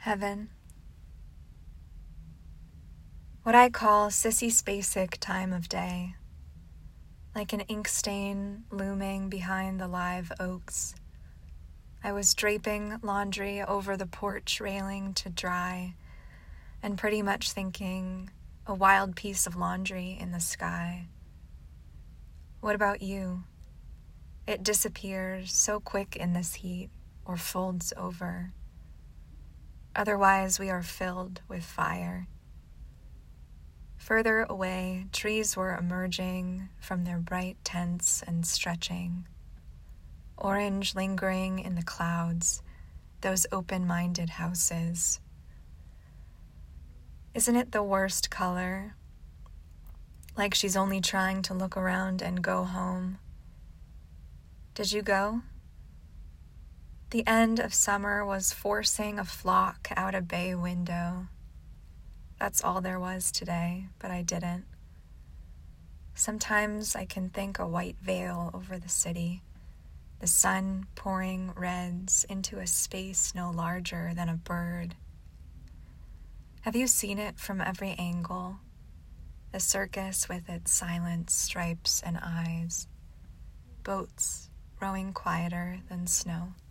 Heaven. What I call Sissy Spacek time of day, like an ink stain looming behind the live oaks. I was draping laundry over the porch railing to dry, and pretty much thinking a wild piece of laundry in the sky. What about you? It disappears so quick in this heat, or folds over. Otherwise, we are filled with fire. Further away, trees were emerging from their bright tents and stretching. Orange lingering in the clouds, those open-minded houses. Isn't it the worst color? Like she's only trying to look around and go home. Did you go? The end of summer was forcing a flock out a bay window. That's all there was today, but I didn't. Sometimes I can think a white veil over the city, the sun pouring reds into a space no larger than a bird. Have you seen it from every angle? The circus with its silent stripes and eyes, boats rowing quieter than snow.